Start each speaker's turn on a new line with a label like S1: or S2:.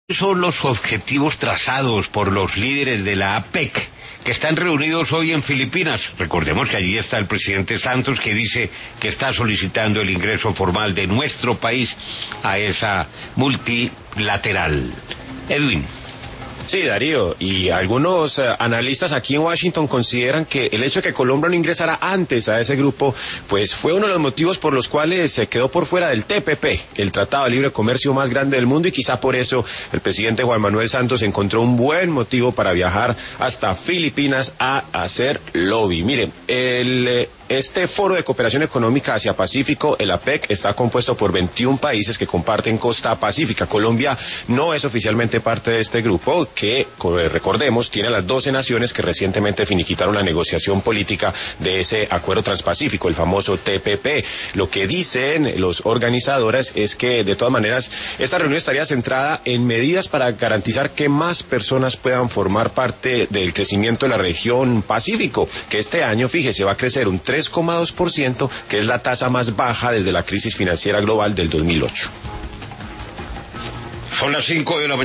S1: Son los objetivos trazados por los líderes de la APEC, que están reunidos hoy en Filipinas. Recordemos que allí está el presidente Santos, que dice que está solicitando el ingreso formal de nuestro país a esa multilateral. Edwin.
S2: Sí, Darío, y algunos analistas aquí en Washington consideran que el hecho de que Colombia no ingresara antes a ese grupo, pues fue uno de los motivos por los cuales se quedó por fuera del TPP, el Tratado de Libre Comercio más grande del mundo, y quizá por eso el presidente Juan Manuel Santos encontró un buen motivo para viajar hasta Filipinas a hacer lobby. Mire, este Foro de Cooperación Económica Asia-Pacífico, el APEC, está compuesto por 21 países que comparten costa pacífica. Colombia no es oficialmente parte de este grupo, que, recordemos, tiene a las 12 naciones que recientemente finiquitaron la negociación política de ese acuerdo transpacífico, el famoso TPP. Lo que dicen los organizadores es que, de todas maneras, esta reunión estaría centrada en medidas para garantizar que más personas puedan formar parte del crecimiento de la región Pacífico, que este año, fíjese, va a crecer un 3,2%, que es la tasa más baja desde la crisis financiera global del 2008.
S1: Son las 5 de la mañana.